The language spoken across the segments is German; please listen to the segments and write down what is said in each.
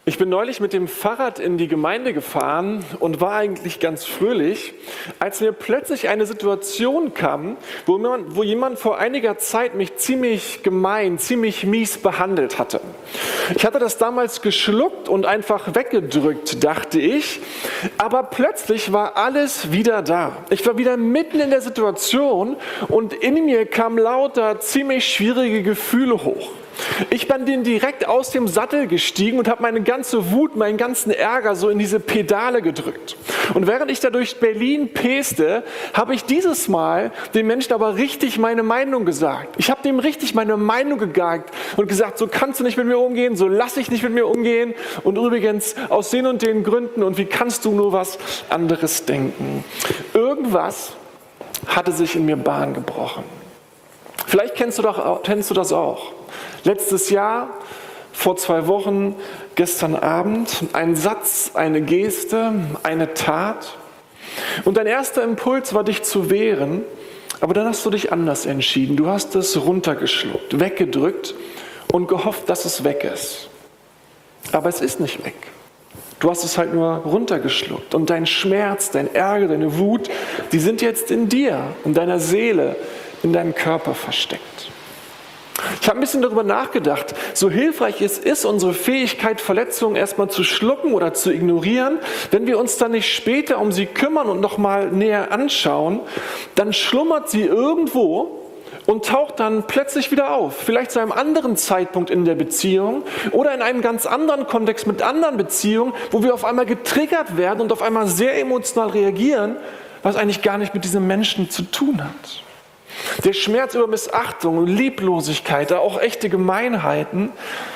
Ich bin neulich mit dem Fahrrad in die Gemeinde gefahren und war eigentlich ganz fröhlich, als mir plötzlich eine Situation kam, wo jemand vor einiger Zeit mich ziemlich gemein, ziemlich mies behandelt hatte. Ich hatte das damals geschluckt und einfach weggedrückt, dachte ich, aber plötzlich war alles wieder da. Ich war wieder mitten in der Situation und in mir kamen lauter ziemlich schwierige Gefühle hoch. Ich bin direkt aus dem Sattel gestiegen und habe meine ganze Wut, meinen ganzen Ärger so in diese Pedale gedrückt. Und während ich da durch Berlin peste, habe ich dieses Mal dem Menschen aber richtig meine Meinung gesagt. Ich habe dem richtig meine Meinung gesagt und gesagt, so kannst du nicht mit mir umgehen, so lass ich nicht mit mir umgehen. Und übrigens aus den und den Gründen und wie kannst du nur was anderes denken? Irgendwas hatte sich in mir Bahn gebrochen. Vielleicht kennst du das auch. Letztes Jahr, vor 2 Wochen, gestern Abend, ein Satz, eine Geste, eine Tat. Und dein erster Impuls war, dich zu wehren, aber dann hast du dich anders entschieden. Du hast es runtergeschluckt, weggedrückt und gehofft, dass es weg ist. Aber es ist nicht weg. Du hast es halt nur runtergeschluckt. Und dein Schmerz, dein Ärger, deine Wut, die sind jetzt in dir, in deiner Seele, in deinem Körper versteckt. Ich habe ein bisschen darüber nachgedacht, so hilfreich es ist, unsere Fähigkeit, Verletzungen erstmal zu schlucken oder zu ignorieren, wenn wir uns dann nicht später um sie kümmern und nochmal näher anschauen, dann schlummert sie irgendwo und taucht dann plötzlich wieder auf. Vielleicht zu einem anderen Zeitpunkt in der Beziehung oder in einem ganz anderen Kontext mit anderen Beziehungen, wo wir auf einmal getriggert werden und auf einmal sehr emotional reagieren, was eigentlich gar nicht mit diesem Menschen zu tun hat. Der Schmerz über Missachtung, Lieblosigkeit, auch echte Gemeinheiten,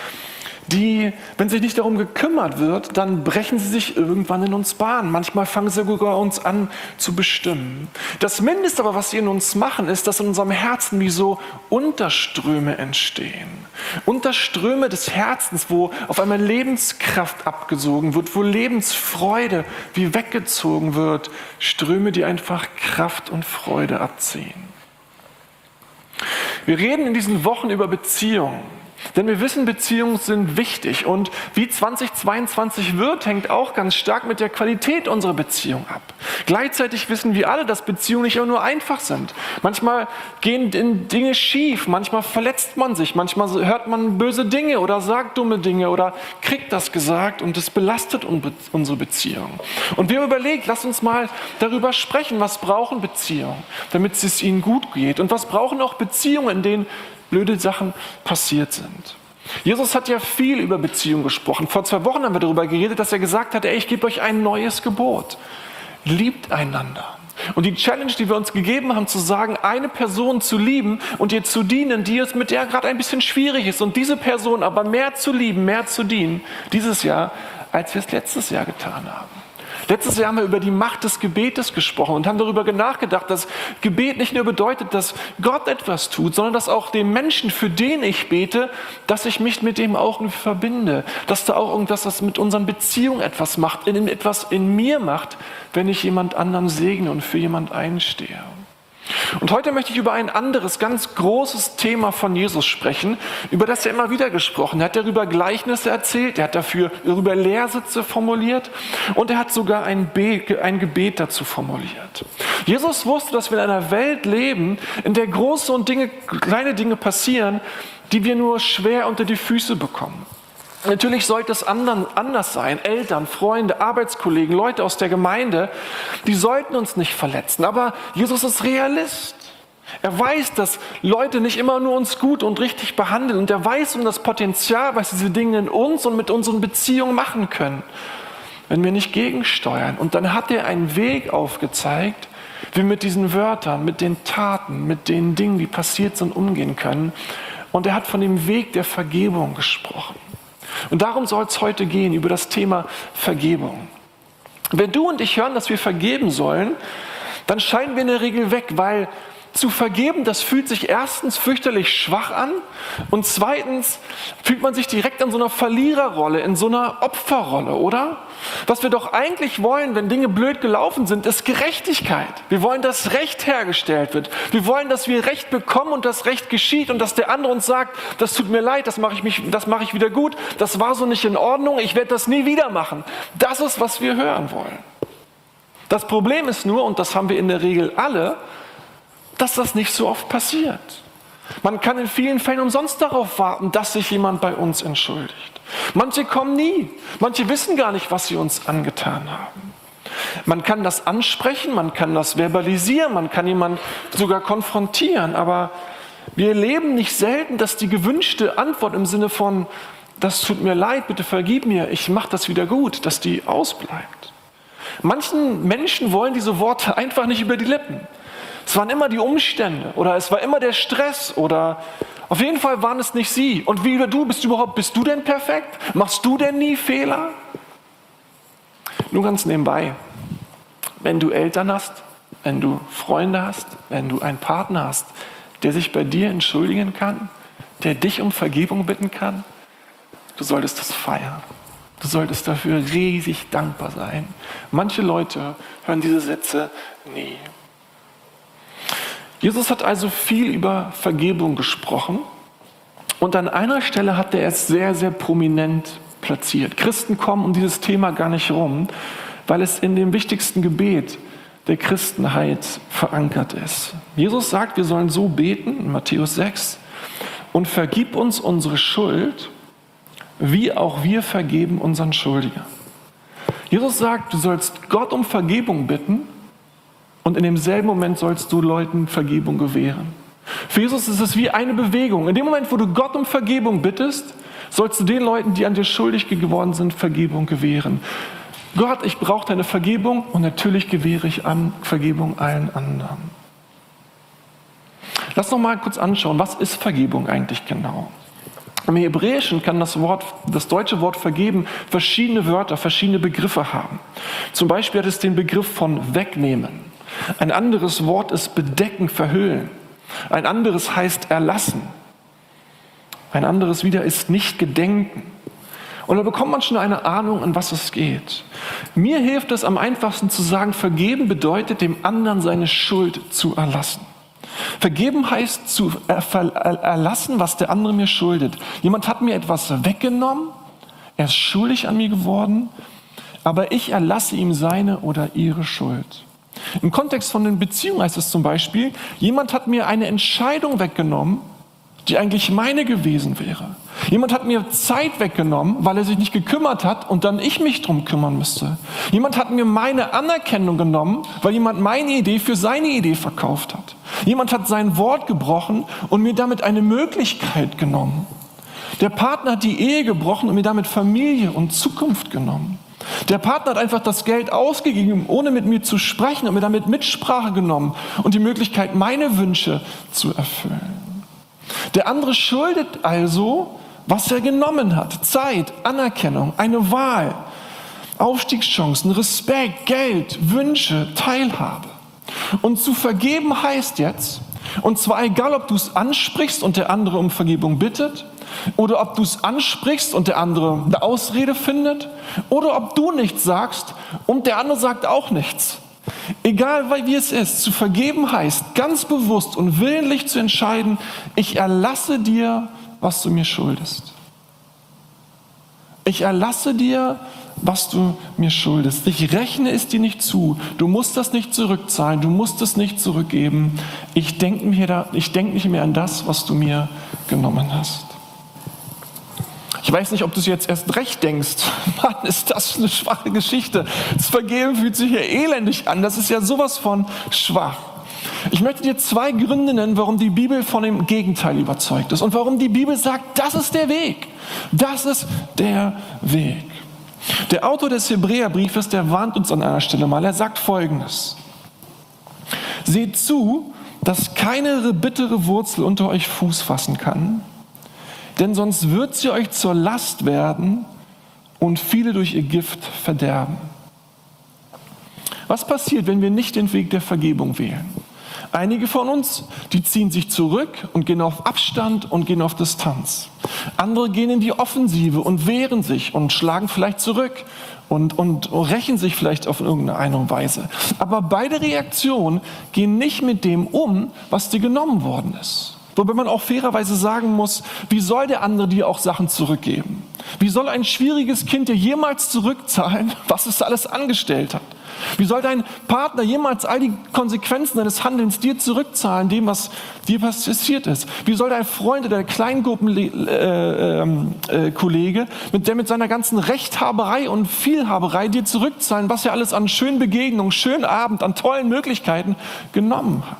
die, wenn sich nicht darum gekümmert wird, dann brechen sie sich irgendwann in uns Bahn. Manchmal fangen sie sogar uns an zu bestimmen. Das Mindeste aber, was sie in uns machen, ist, dass in unserem Herzen wie so Unterströme entstehen. Unterströme des Herzens, wo auf einmal Lebenskraft abgesogen wird, wo Lebensfreude wie weggezogen wird. Ströme, die einfach Kraft und Freude abziehen. Wir reden in diesen Wochen über Beziehungen, denn wir wissen, Beziehungen sind wichtig und wie 2022 wird, hängt auch ganz stark mit der Qualität unserer Beziehung ab. Gleichzeitig wissen wir alle, dass Beziehungen nicht immer nur einfach sind. Manchmal gehen Dinge schief, manchmal verletzt man sich, manchmal hört man böse Dinge oder sagt dumme Dinge oder kriegt das gesagt und es belastet unsere Beziehung. Und wir haben überlegt, lass uns mal darüber sprechen, was brauchen Beziehungen, damit es ihnen gut geht und was brauchen auch Beziehungen, in denen blöde Sachen passiert sind. Jesus hat ja viel über Beziehungen gesprochen. Vor 2 Wochen haben wir darüber geredet, dass er gesagt hat, ich gebe euch ein neues Gebot. Liebt einander. Und die Challenge, die wir uns gegeben haben, zu sagen, eine Person zu lieben und ihr zu dienen, mit der gerade ein bisschen schwierig ist. Und diese Person aber mehr zu lieben, mehr zu dienen, dieses Jahr, als wir es letztes Jahr getan haben. Letztes Jahr haben wir über die Macht des Gebetes gesprochen und haben darüber nachgedacht, dass Gebet nicht nur bedeutet, dass Gott etwas tut, sondern dass auch dem Menschen, für den ich bete, dass ich mich mit dem auch verbinde. Dass da auch irgendwas, das mit unseren Beziehungen etwas macht, etwas in mir macht, wenn ich jemand anderen segne und für jemand einstehe. Und heute möchte ich über ein anderes, ganz großes Thema von Jesus sprechen, über das er immer wieder gesprochen hat. Er hat darüber Gleichnisse erzählt, er hat darüber Lehrsätze formuliert und er hat sogar ein Gebet dazu formuliert. Jesus wusste, dass wir in einer Welt leben, in der große und kleine Dinge passieren, die wir nur schwer unter die Füße bekommen. Natürlich sollte es anders sein. Eltern, Freunde, Arbeitskollegen, Leute aus der Gemeinde, die sollten uns nicht verletzen. Aber Jesus ist Realist. Er weiß, dass Leute nicht immer nur uns gut und richtig behandeln. Und er weiß um das Potenzial, was diese Dinge in uns und mit unseren Beziehungen machen können, wenn wir nicht gegensteuern. Und dann hat er einen Weg aufgezeigt, wie wir mit diesen Wörtern, mit den Taten, mit den Dingen, die passiert sind, umgehen können. Und er hat von dem Weg der Vergebung gesprochen. Und darum soll es heute gehen, über das Thema Vergebung. Wenn du und ich hören, dass wir vergeben sollen, dann scheiden wir in der Regel weg, weil zu vergeben, das fühlt sich erstens fürchterlich schwach an und zweitens fühlt man sich direkt in so einer Verliererrolle, in so einer Opferrolle, oder? Was wir doch eigentlich wollen, wenn Dinge blöd gelaufen sind, ist Gerechtigkeit. Wir wollen, dass Recht hergestellt wird. Wir wollen, dass wir Recht bekommen und das Recht geschieht und dass der andere uns sagt, das tut mir leid, das mache ich wieder gut, das war so nicht in Ordnung, ich werde das nie wieder machen. Das ist, was wir hören wollen. Das Problem ist nur, und das haben wir in der Regel alle, dass das nicht so oft passiert. Man kann in vielen Fällen umsonst darauf warten, dass sich jemand bei uns entschuldigt. Manche kommen nie. Manche wissen gar nicht, was sie uns angetan haben. Man kann das ansprechen, man kann das verbalisieren, man kann jemanden sogar konfrontieren, aber wir erleben nicht selten, dass die gewünschte Antwort im Sinne von, das tut mir leid, bitte vergib mir, ich mache das wieder gut, dass die ausbleibt. Manchen Menschen wollen diese Worte einfach nicht über die Lippen. Es waren immer die Umstände oder es war immer der Stress oder auf jeden Fall waren es nicht sie. Und wie bist du denn perfekt? Machst du denn nie Fehler? Nur ganz nebenbei, wenn du Eltern hast, wenn du Freunde hast, wenn du einen Partner hast, der sich bei dir entschuldigen kann, der dich um Vergebung bitten kann, du solltest das feiern. Du solltest dafür riesig dankbar sein. Manche Leute hören diese Sätze nie. Jesus hat also viel über Vergebung gesprochen und an einer Stelle hat er es sehr, sehr prominent platziert. Christen kommen um dieses Thema gar nicht rum, weil es in dem wichtigsten Gebet der Christenheit verankert ist. Jesus sagt, wir sollen so beten, in Matthäus 6, und vergib uns unsere Schuld, wie auch wir vergeben unseren Schuldigern. Jesus sagt, du sollst Gott um Vergebung bitten, und in demselben Moment sollst du Leuten Vergebung gewähren. Für Jesus ist es wie eine Bewegung. In dem Moment, wo du Gott um Vergebung bittest, sollst du den Leuten, die an dir schuldig geworden sind, Vergebung gewähren. Gott, ich brauche deine Vergebung und natürlich gewähre ich an Vergebung allen anderen. Lass noch mal kurz anschauen, was ist Vergebung eigentlich genau? Im Hebräischen kann das deutsche Wort vergeben verschiedene Wörter, verschiedene Begriffe haben. Zum Beispiel hat es den Begriff von wegnehmen. Ein anderes Wort ist bedecken, verhüllen. Ein anderes heißt erlassen. Ein anderes wieder ist nicht gedenken. Und da bekommt man schon eine Ahnung, an was es geht. Mir hilft es am einfachsten zu sagen, vergeben bedeutet, dem anderen seine Schuld zu erlassen. Vergeben heißt zu erlassen, was der andere mir schuldet. Jemand hat mir etwas weggenommen, er ist schuldig an mir geworden, aber ich erlasse ihm seine oder ihre Schuld. Im Kontext von den Beziehungen heißt es zum Beispiel, jemand hat mir eine Entscheidung weggenommen, die eigentlich meine gewesen wäre. Jemand hat mir Zeit weggenommen, weil er sich nicht gekümmert hat und dann ich mich drum kümmern müsste. Jemand hat mir meine Anerkennung genommen, weil jemand meine Idee für seine Idee verkauft hat. Jemand hat sein Wort gebrochen und mir damit eine Möglichkeit genommen. Der Partner hat die Ehe gebrochen und mir damit Familie und Zukunft genommen. Der Partner hat einfach das Geld ausgegeben, ohne mit mir zu sprechen und mir damit Mitsprache genommen und die Möglichkeit, meine Wünsche zu erfüllen. Der andere schuldet also, was er genommen hat. Zeit, Anerkennung, eine Wahl, Aufstiegschancen, Respekt, Geld, Wünsche, Teilhabe. Und zu vergeben heißt jetzt, und zwar egal, ob du es ansprichst und der andere um Vergebung bittet, oder ob du es ansprichst und der andere eine Ausrede findet, oder ob du nichts sagst und der andere sagt auch nichts. Egal wie es ist, zu vergeben heißt, ganz bewusst und willentlich zu entscheiden, ich erlasse dir, was du mir schuldest. Ich erlasse dir, was du mir schuldest. Ich rechne es dir nicht zu. Du musst das nicht zurückzahlen. Du musst es nicht zurückgeben. Ich denke nicht mehr an das, was du mir genommen hast. Ich weiß nicht, ob du es jetzt erst recht denkst. Mann, ist das eine schwache Geschichte. Das Vergeben fühlt sich ja elendig an. Das ist ja sowas von schwach. Ich möchte dir 2 Gründe nennen, warum die Bibel von dem Gegenteil überzeugt ist und warum die Bibel sagt, das ist der Weg. Das ist der Weg. Der Autor des Hebräerbriefes, der warnt uns an einer Stelle mal. Er sagt Folgendes: Seht zu, dass keine bittere Wurzel unter euch Fuß fassen kann, denn sonst wird sie euch zur Last werden und viele durch ihr Gift verderben. Was passiert, wenn wir nicht den Weg der Vergebung wählen? Einige von uns, die ziehen sich zurück und gehen auf Abstand und gehen auf Distanz. Andere gehen in die Offensive und wehren sich und schlagen vielleicht zurück und rächen sich vielleicht auf irgendeine Weise. Aber beide Reaktionen gehen nicht mit dem um, was dir genommen worden ist. Wobei man auch fairerweise sagen muss, wie soll der andere dir auch Sachen zurückgeben? Wie soll ein schwieriges Kind dir jemals zurückzahlen, was es alles angestellt hat? Wie soll dein Partner jemals all die Konsequenzen deines Handelns dir zurückzahlen, dem, was dir passiert ist? Wie soll dein Freund oder der Kleingruppenkollege, der mit seiner ganzen Rechthaberei und Vielhaberei dir zurückzahlen, was er alles an schönen Begegnungen, schönen Abend, an tollen Möglichkeiten genommen hat?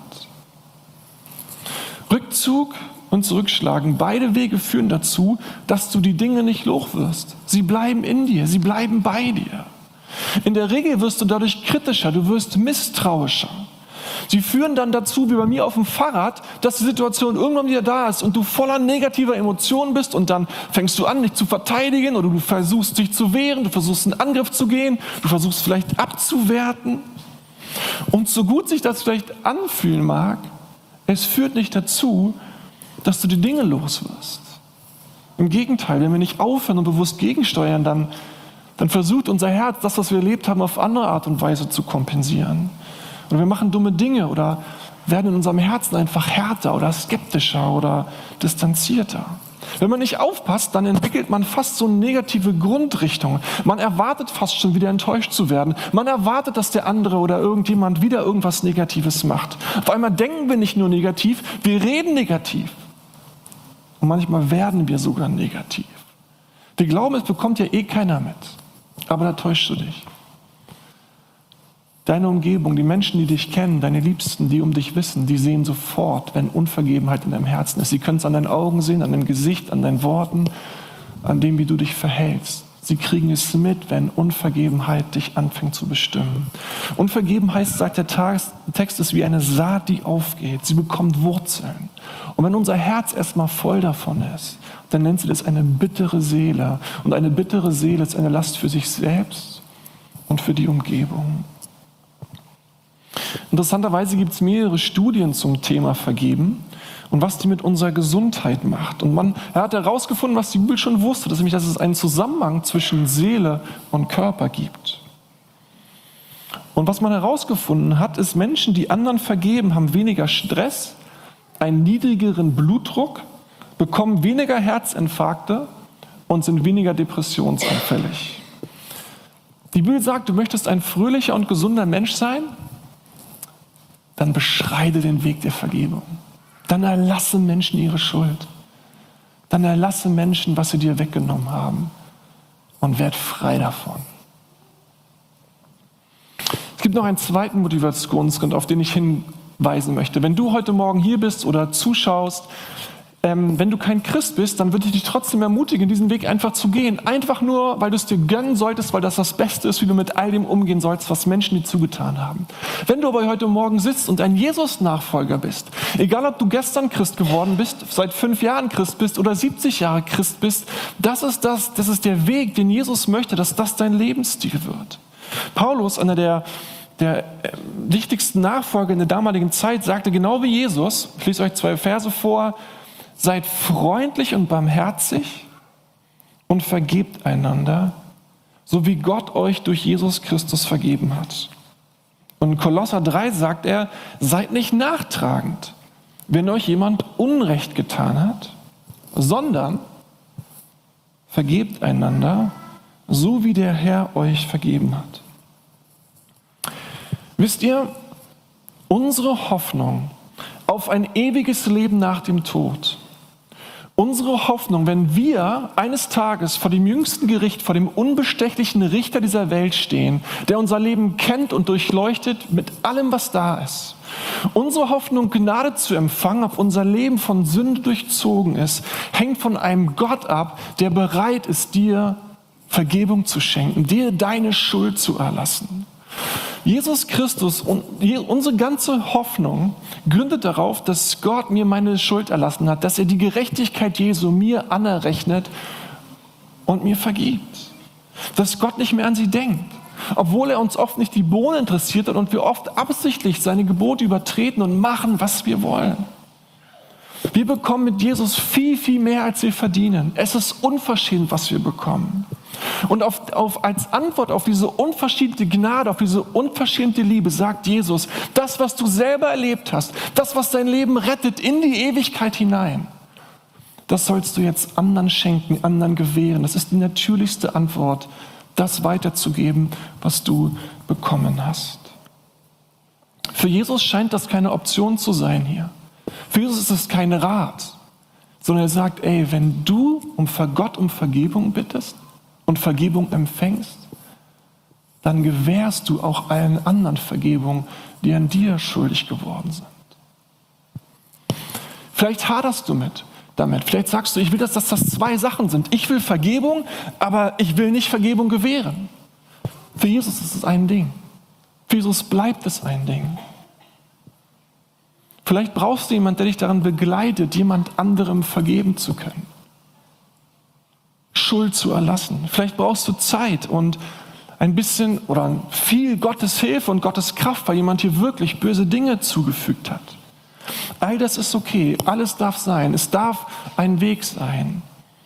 Rückzug und Zurückschlagen, beide Wege führen dazu, dass du die Dinge nicht loswirst. Sie bleiben in dir, sie bleiben bei dir. In der Regel wirst du dadurch kritischer, du wirst misstrauischer. Sie führen dann dazu, wie bei mir auf dem Fahrrad, dass die Situation irgendwann wieder da ist und du voller negativer Emotionen bist und dann fängst du an, dich zu verteidigen oder du versuchst, dich zu wehren, du versuchst, in Angriff zu gehen, du versuchst vielleicht abzuwerten. Und so gut sich das vielleicht anfühlen mag, es führt nicht dazu, dass du die Dinge los wirst. Im Gegenteil, wenn wir nicht aufhören und bewusst gegensteuern, dann versucht unser Herz, das, was wir erlebt haben, auf andere Art und Weise zu kompensieren. Oder wir machen dumme Dinge oder werden in unserem Herzen einfach härter oder skeptischer oder distanzierter. Wenn man nicht aufpasst, dann entwickelt man fast so eine negative Grundrichtung. Man erwartet fast schon wieder enttäuscht zu werden. Man erwartet, dass der andere oder irgendjemand wieder irgendwas Negatives macht. Auf einmal denken wir nicht nur negativ, wir reden negativ. Und manchmal werden wir sogar negativ. Wir glauben, es bekommt ja keiner mit. Aber da täuschst du dich. Deine Umgebung, die Menschen, die dich kennen, deine Liebsten, die um dich wissen, die sehen sofort, wenn Unvergebenheit in deinem Herzen ist. Sie können es an deinen Augen sehen, an deinem Gesicht, an deinen Worten, an dem, wie du dich verhältst. Sie kriegen es mit, wenn Unvergebenheit dich anfängt zu bestimmen. Unvergebenheit, sagt der Text, ist wie eine Saat, die aufgeht. Sie bekommt Wurzeln. Und wenn unser Herz erstmal voll davon ist, dann nennt sie das eine bittere Seele. Und eine bittere Seele ist eine Last für sich selbst und für die Umgebung. Interessanterweise gibt es mehrere Studien zum Thema Vergeben und was die mit unserer Gesundheit macht. Und er hat herausgefunden, was die Bibel schon wusste, nämlich, dass es einen Zusammenhang zwischen Seele und Körper gibt. Und was man herausgefunden hat, ist, Menschen, die anderen vergeben, haben weniger Stress, einen niedrigeren Blutdruck, bekommen weniger Herzinfarkte und sind weniger depressionsanfällig. Die Bibel sagt, du möchtest ein fröhlicher und gesunder Mensch sein? Dann beschreite den Weg der Vergebung. Dann erlasse Menschen ihre Schuld. Dann erlasse Menschen, was sie dir weggenommen haben. Und werd frei davon. Es gibt noch einen zweiten Motivationsgrund, auf den ich hinweisen möchte. Wenn du heute Morgen hier bist oder zuschaust, wenn du kein Christ bist, dann würde ich dich trotzdem ermutigen, diesen Weg einfach zu gehen. Einfach nur, weil du es dir gönnen solltest, weil das Beste ist, wie du mit all dem umgehen sollst, was Menschen dir zugetan haben. Wenn du aber heute Morgen sitzt und ein Jesus-Nachfolger bist, egal ob du gestern Christ geworden bist, seit 5 Jahren Christ bist oder 70 Jahre Christ bist, das ist der Weg, den Jesus möchte, dass das dein Lebensstil wird. Paulus, einer der wichtigsten Nachfolger in der damaligen Zeit, sagte genau wie Jesus, ich lese euch 2 Verse vor: Seid freundlich und barmherzig und vergebt einander, so wie Gott euch durch Jesus Christus vergeben hat. Und in Kolosser 3 sagt er, seid nicht nachtragend, wenn euch jemand Unrecht getan hat, sondern vergebt einander, so wie der Herr euch vergeben hat. Wisst ihr, unsere Hoffnung auf ein ewiges Leben nach dem Tod, unsere Hoffnung, wenn wir eines Tages vor dem jüngsten Gericht, vor dem unbestechlichen Richter dieser Welt stehen, der unser Leben kennt und durchleuchtet mit allem, was da ist. Unsere Hoffnung, Gnade zu empfangen, ob unser Leben von Sünde durchzogen ist, hängt von einem Gott ab, der bereit ist, dir Vergebung zu schenken, dir deine Schuld zu erlassen. Jesus Christus und unsere ganze Hoffnung gründet darauf, dass Gott mir meine Schuld erlassen hat, dass er die Gerechtigkeit Jesu mir anerrechnet und mir vergibt. Dass Gott nicht mehr an sie denkt. obwohl er uns oft nicht die Bohne interessiert hat und wir oft absichtlich seine Gebote übertreten und machen, was wir wollen. Wir bekommen mit Jesus viel, viel mehr, als wir verdienen. Es ist unverschämt, was wir bekommen. Und als Antwort auf diese unverschämte Gnade, auf diese unverschämte Liebe sagt Jesus, das, was du selber erlebt hast, das, was dein Leben rettet, in die Ewigkeit hinein, das sollst du jetzt anderen schenken, anderen gewähren. Das ist die natürlichste Antwort, das weiterzugeben, was du bekommen hast. Für Jesus scheint das keine Option zu sein hier. Für Jesus ist es kein Rat, sondern er sagt, wenn du Gott um Vergebung bittest und Vergebung empfängst, dann gewährst du auch allen anderen Vergebung, die an dir schuldig geworden sind. Vielleicht haderst du damit. Vielleicht sagst du, ich will, dass das zwei Sachen sind. Ich will Vergebung, aber ich will nicht Vergebung gewähren. Für Jesus ist es ein Ding. Für Jesus bleibt es ein Ding. Vielleicht brauchst du jemanden, der dich daran begleitet, jemand anderem vergeben zu können. Schuld zu erlassen. Vielleicht brauchst du Zeit und ein bisschen oder viel Gottes Hilfe und Gottes Kraft, weil jemand hier wirklich böse Dinge zugefügt hat. All das ist okay, alles darf sein, es darf ein Weg sein.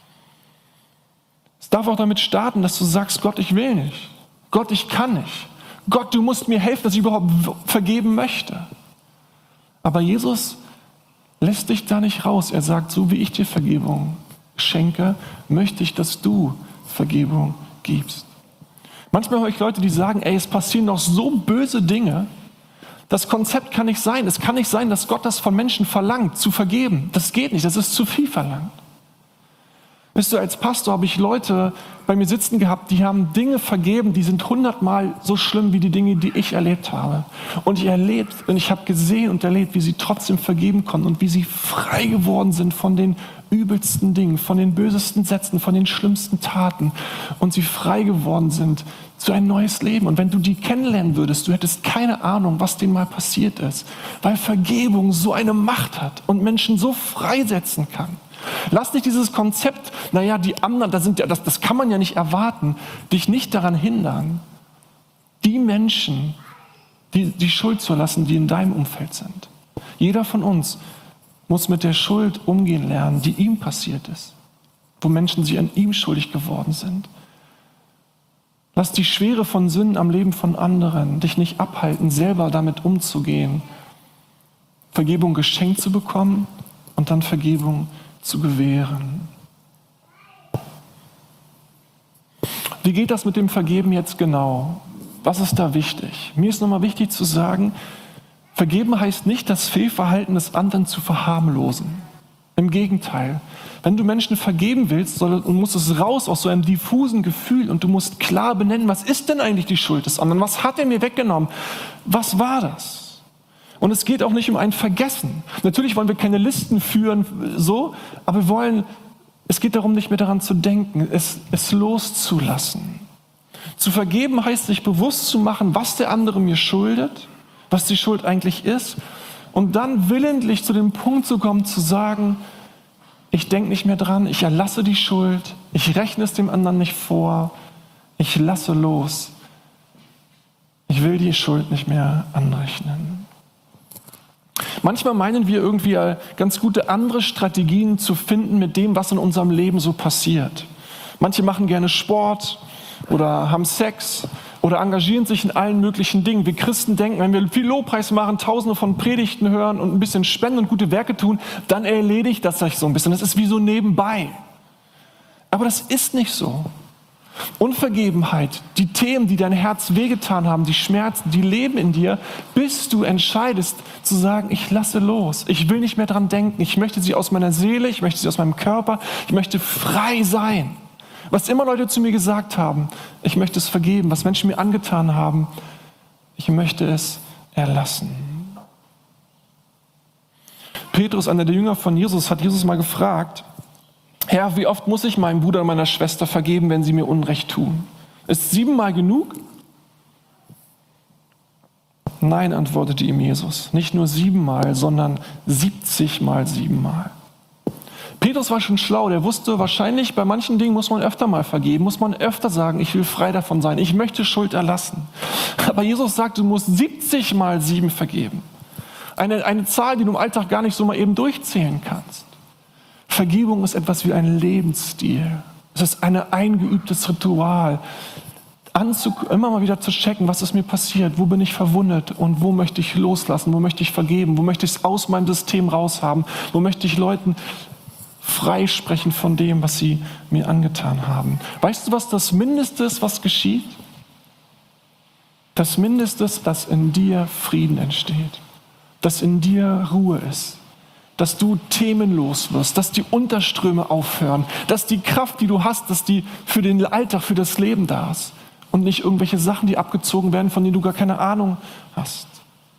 Es darf auch damit starten, dass du sagst, Gott, ich will nicht. Gott, ich kann nicht. Gott, du musst mir helfen, dass ich überhaupt vergeben möchte. Aber Jesus lässt dich da nicht raus. Er sagt, so wie ich dir Vergebung schenke, möchte ich, dass du Vergebung gibst. Manchmal höre ich Leute, die sagen, es passieren noch so böse Dinge. Das Konzept kann nicht sein. Es kann nicht sein, dass Gott das von Menschen verlangt, zu vergeben. Das geht nicht, das ist zu viel verlangt. Wisst ihr, als Pastor habe ich Leute bei mir sitzen gehabt, die haben Dinge vergeben, die sind 100-mal so schlimm wie die Dinge, die ich erlebt habe. Und ich habe gesehen und erlebt, wie sie trotzdem vergeben konnten und wie sie frei geworden sind von den übelsten Dingen, von den bösesten Sätzen, von den schlimmsten Taten. Und sie frei geworden sind zu ein neues Leben. Und wenn du die kennenlernen würdest, du hättest keine Ahnung, was denen mal passiert ist. Weil Vergebung so eine Macht hat und Menschen so freisetzen kann. Lass nicht dieses Konzept, die anderen, das kann man ja nicht erwarten, dich nicht daran hindern, die Menschen, die Schuld zu erlassen, die in deinem Umfeld sind. Jeder von uns muss mit der Schuld umgehen lernen, die ihm passiert ist, wo Menschen sich an ihm schuldig geworden sind. Lass die Schwere von Sünden am Leben von anderen dich nicht abhalten, selber damit umzugehen, Vergebung geschenkt zu bekommen und dann Vergebung zu gewähren. Wie geht das mit dem Vergeben jetzt genau? Was ist da wichtig? Mir ist nochmal wichtig zu sagen, Vergeben heißt nicht, das Fehlverhalten des anderen zu verharmlosen. Im Gegenteil. Wenn du Menschen vergeben willst, muss es raus aus so einem diffusen Gefühl und du musst klar benennen, was ist denn eigentlich die Schuld des anderen? Was hat er mir weggenommen? Was war das? Und es geht auch nicht um ein Vergessen. Natürlich wollen wir keine Listen führen, aber es geht darum, nicht mehr daran zu denken, es loszulassen. Zu vergeben heißt, sich bewusst zu machen, was der andere mir schuldet, was die Schuld eigentlich ist, und dann willentlich zu dem Punkt zu kommen, zu sagen, ich denke nicht mehr dran, ich erlasse die Schuld, ich rechne es dem anderen nicht vor, ich lasse los. Ich will die Schuld nicht mehr anrechnen. Manchmal meinen wir irgendwie ganz gute andere Strategien zu finden mit dem, was in unserem Leben so passiert. Manche machen gerne Sport oder haben Sex oder engagieren sich in allen möglichen Dingen. Wir Christen denken, wenn wir viel Lobpreis machen, Tausende von Predigten hören und ein bisschen spenden und gute Werke tun, dann erledigt das sich so ein bisschen. Das ist wie so nebenbei. Aber das ist nicht so. Unvergebenheit, die Themen, die dein Herz wehgetan haben, die Schmerzen, die leben in dir, bis du entscheidest zu sagen, ich lasse los, ich will nicht mehr dran denken, ich möchte sie aus meiner Seele, ich möchte sie aus meinem Körper, ich möchte frei sein. Was immer Leute zu mir gesagt haben, ich möchte es vergeben, was Menschen mir angetan haben, ich möchte es erlassen. Petrus, einer der Jünger von Jesus, hat Jesus mal gefragt, Herr, wie oft muss ich meinem Bruder und meiner Schwester vergeben, wenn sie mir Unrecht tun? Ist 7-mal genug? Nein, antwortete ihm Jesus. Nicht nur 7-mal, sondern 70-mal 7-mal. Petrus war schon schlau, der wusste wahrscheinlich, bei manchen Dingen muss man öfter mal vergeben, muss man öfter sagen, ich will frei davon sein, ich möchte Schuld erlassen. Aber Jesus sagt, du musst 70 mal 7 vergeben. Eine Zahl, die du im Alltag gar nicht so mal eben durchzählen kannst. Vergebung ist etwas wie ein Lebensstil. Es ist ein eingeübtes Ritual. Immer mal wieder zu checken, was ist mir passiert, wo bin ich verwundet und wo möchte ich loslassen, wo möchte ich vergeben, wo möchte ich es aus meinem System raushaben, wo möchte ich Leuten freisprechen von dem, was sie mir angetan haben. Weißt du, was das Mindeste ist, was geschieht? Das Mindeste ist, dass in dir Frieden entsteht, dass in dir Ruhe ist, dass du themenlos wirst, dass die Unterströme aufhören, dass die Kraft, die du hast, dass die für den Alltag, für das Leben da ist und nicht irgendwelche Sachen, die abgezogen werden, von denen du gar keine Ahnung hast.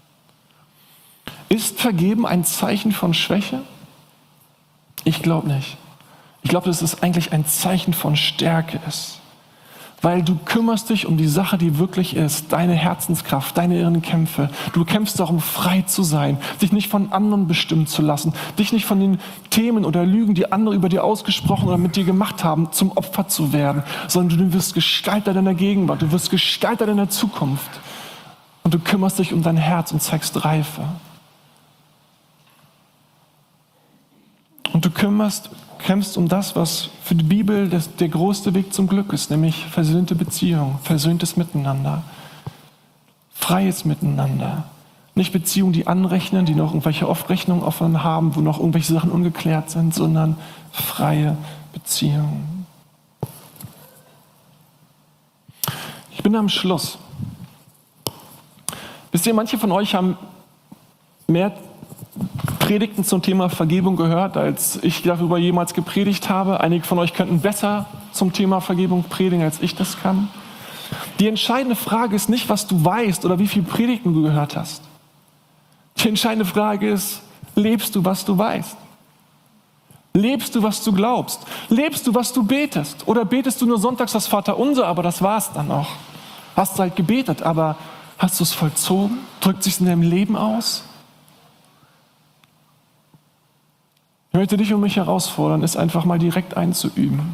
Ist Vergeben ein Zeichen von Schwäche? Ich glaube nicht. Ich glaube, dass es eigentlich ein Zeichen von Stärke ist. Weil du kümmerst dich um die Sache, die wirklich ist, deine Herzenskraft, deine inneren Kämpfe. Du kämpfst darum, frei zu sein, dich nicht von anderen bestimmen zu lassen, dich nicht von den Themen oder Lügen, die andere über dir ausgesprochen oder mit dir gemacht haben, zum Opfer zu werden, sondern du wirst Gestalter deiner Gegenwart, du wirst Gestalter deiner Zukunft. Und du kümmerst dich um dein Herz und zeigst Reife. Und du kämpfst um das, was für die Bibel der größte Weg zum Glück ist, nämlich versöhnte Beziehung, versöhntes Miteinander, freies Miteinander. Nicht Beziehungen, die anrechnen, die noch irgendwelche Rechnungen offen haben, wo noch irgendwelche Sachen ungeklärt sind, sondern freie Beziehungen. Ich bin am Schluss. Wisst ihr, manche von euch haben mehr Predigten zum Thema Vergebung gehört, als ich darüber jemals gepredigt habe. Einige von euch könnten besser zum Thema Vergebung predigen, als ich das kann. Die entscheidende Frage ist nicht, was du weißt oder wie viele Predigten du gehört hast. Die entscheidende Frage ist, lebst du, was du weißt? Lebst du, was du glaubst? Lebst du, was du betest? Oder betest du nur sonntags das Vaterunser, aber das war's dann auch? Hast halt gebetet, aber hast du es vollzogen? Drückt sich in deinem Leben aus? Ich möchte dich und mich herausfordern, es einfach mal direkt einzuüben.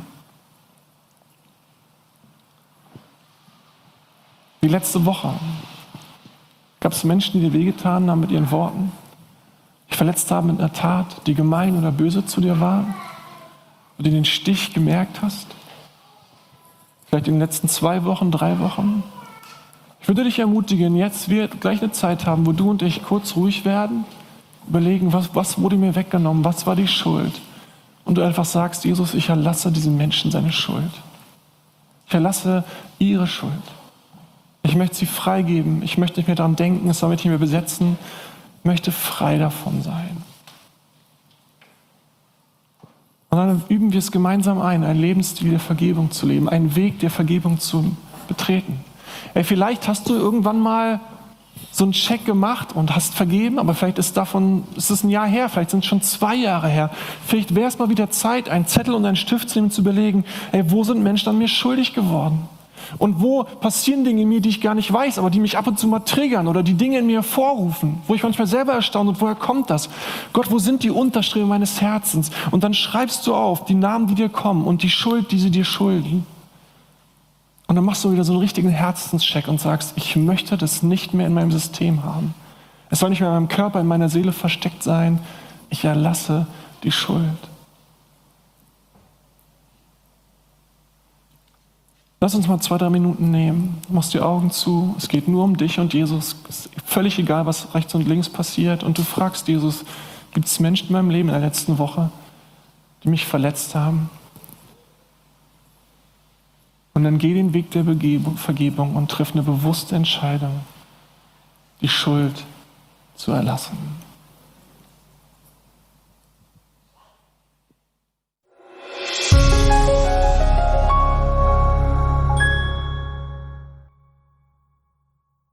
Die letzte Woche gab es Menschen, die dir wehgetan haben mit ihren Worten, dich verletzt haben mit einer Tat, die gemein oder böse zu dir war, wo du den Stich gemerkt hast. Vielleicht in den letzten 2 Wochen, 3 Wochen. Ich würde dich ermutigen, jetzt wird gleich eine Zeit haben, wo du und ich kurz ruhig werden, überlegen, was wurde mir weggenommen, was war die Schuld? Und du einfach sagst, Jesus, ich erlasse diesem Menschen seine Schuld. Ich erlasse ihre Schuld. Ich möchte sie freigeben. Ich möchte nicht mehr daran denken, es soll mich nicht mehr besetzen. Ich möchte frei davon sein. Und dann üben wir es gemeinsam ein, einen Lebensstil der Vergebung zu leben, einen Weg der Vergebung zu betreten. Vielleicht hast du irgendwann mal so einen Check gemacht und hast vergeben, aber vielleicht ist es ein Jahr her, vielleicht sind es schon 2 Jahre her. Vielleicht wäre es mal wieder Zeit, einen Zettel und einen Stift zu nehmen und zu überlegen, wo sind Menschen an mir schuldig geworden? Und wo passieren Dinge in mir, die ich gar nicht weiß, aber die mich ab und zu mal triggern oder die Dinge in mir hervorrufen, wo ich manchmal selber erstaune, und woher kommt das? Gott, wo sind die Unterströme meines Herzens? Und dann schreibst du auf die Namen, die dir kommen und die Schuld, die sie dir schulden. Und dann machst du wieder so einen richtigen Herzenscheck und sagst, ich möchte das nicht mehr in meinem System haben. Es soll nicht mehr in meinem Körper, in meiner Seele versteckt sein. Ich erlasse die Schuld. Lass uns mal 2, 3 Minuten nehmen. Du machst die Augen zu. Es geht nur um dich und Jesus. Es ist völlig egal, was rechts und links passiert. Und du fragst Jesus, gibt es Menschen in meinem Leben in der letzten Woche, die mich verletzt haben? Und dann geh den Weg der Vergebung und triff eine bewusste Entscheidung, die Schuld zu erlassen.